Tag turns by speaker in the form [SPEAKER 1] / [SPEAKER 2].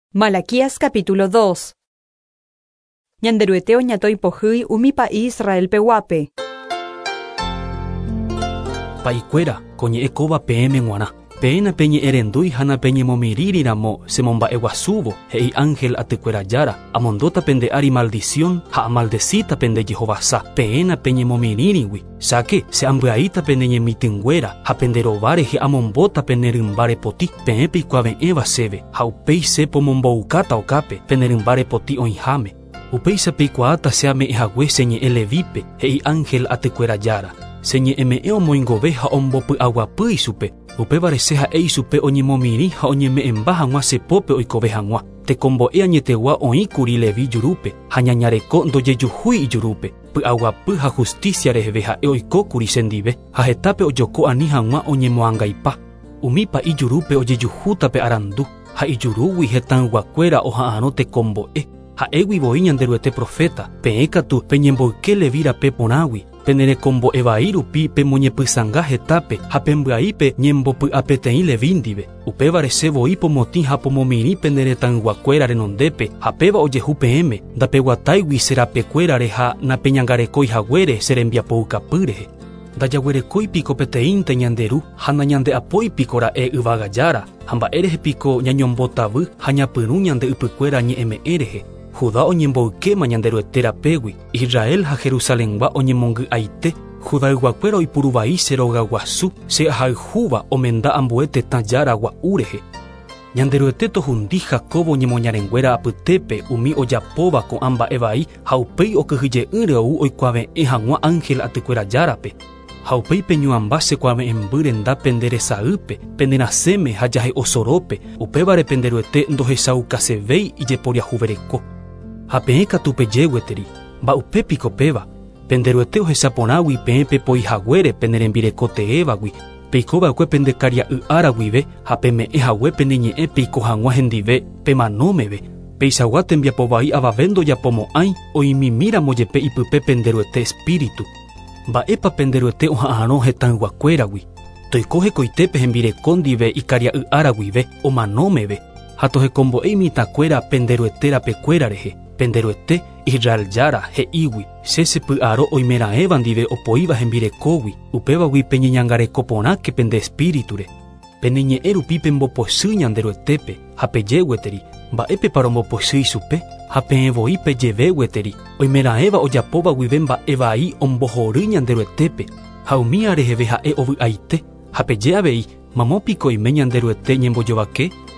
[SPEAKER 1] Malaquías capítulo 2. Ñanderuete oñatoipohýi umi pa'i Israel peguápe.
[SPEAKER 2] Paikuéra koñe'ẽkóva peẽme g̃uarã. Péna peñe'ẽrendúi ha napeñemomirirĩramo chemomba'eguasúvo he'i ángel atykuéra jára. Amondóta pende ári maldición ha amaldecíta pende Jehovasa. Péna peñemomirĩrĩgui. Cháke che'ambya'íta pende ñemitỹnguéra ha pende rova rehe amombóta pende rymba repoti. Peẽ peikuaave'ẽva chéve ha upéicha pomomboukáta okápe pende rymba repoti oĩháme. Upéicha peikuaáta cheame'ẽhague cheñe'ẽ Levípe he'i ángel atykuéra jára. Cheñe'ẽme'ẽ omoingove ha ombopy'aguapýi chupe. Upévare che ha'e ichupe oñemomiri ha oñeme'ẽmba hag̃ua chepópe oikove hag̃ua. Tekombo'e añetegua oĩkuri Leví jurúpe ha ñañareko ndojejuhúi ijurúpe. Py'aguapy ha justicia reheve ha'e oikókuri chendive ha hetápe ojoko ani hag̃ua oñemoangaipa. Umípa ijurúpe ojejuhúta pe arandu ha ijurúgui hetãyguakuéra oha'ãrõ tekombo'e. Ha'éguivoi ñanderuete profeta peẽ katu peñemboyke Leví rape porãgui. Penerekombo'e vai rupi pemoñepysãnga hetápe ha pembya'ípe ñembopy'a peteĩ Leví ndive. Upévare chevoi pomotĩ ha pomomiri peneretãyguakuéra renondépe ha péva ojehu peẽme ndapeguatáigui cherapekuérare ha napeñangarekóihaguére cherembiapoukapy rehe. Ndajaguerekóipiko peteĩnte ñanderu ha nañande'apóipiko ra'e yvága jára ha mba'e rehepiko ñañombotavy ha ñapyrũ ñande ypykuéra ñe'ẽme'ẽ rehe. Judá oñemboykéma ñanderuete rapégui, Israel ha Jerusaléngua oñemongy'aite, Judaygua-kuéra oipuruvai che róga guasu, che ahayhúva omenda ambue tetã jára gua'u rehe. Ñanderuete tohundi Jacobo oñemoñarenguéra apytépe umi ojapóva ko'ã mba'e vai ha upéi okyhyje'ỹre ou oikuaave'ẽ hag̃ua ángel atykuéra járape. Ha upéi peñuãmba chekuaave'ẽmby renda pende resa'ýpe, pende rasẽme ha jahe osorópe, upévare penderuete ndohechaukasevéi ijeporiahuvereko. Ha peẽ katu pejégueteri, mba'upépiko péva, penderuete ohechaporãgui peẽ pepoihaguére pende rembirekoteẽvagui, peikova'ekue pende karia'y guive ha peme'ẽhague pende ñe'ẽ peiko hag̃ua hendive pemanómeve, peichagua tembiapo vai avave ndojapomo'ãi oimimíramo jepe ipype penderuete espíritu. Mba'épa penderuete oha'ãrõ hetãyguakuéragui, toiko hekoitépe hembireko ndive ikaria'y guive omanómeve, ha tohekombo'e imitãkuéra penderuete rapekuéra rehe. Penderuete Israel jára he'ígui che chepy'aro oimera'ẽva ndive opoíva hembirekógui upévagui peñeñangareko porãke pende espíriture. Pende ñe'ẽ rupi pembopochy ñanderuetépe ha pejégueteri mba'épepa rombopochy chupe ha peẽvoi pejevégueteri oimera'ẽva ojapóva guive mba'e vai ombohory ñanderuetépe ha umi areheve ha'e ovy'aite ha peje avei mamópiko oime ñanderuete ñembojovake.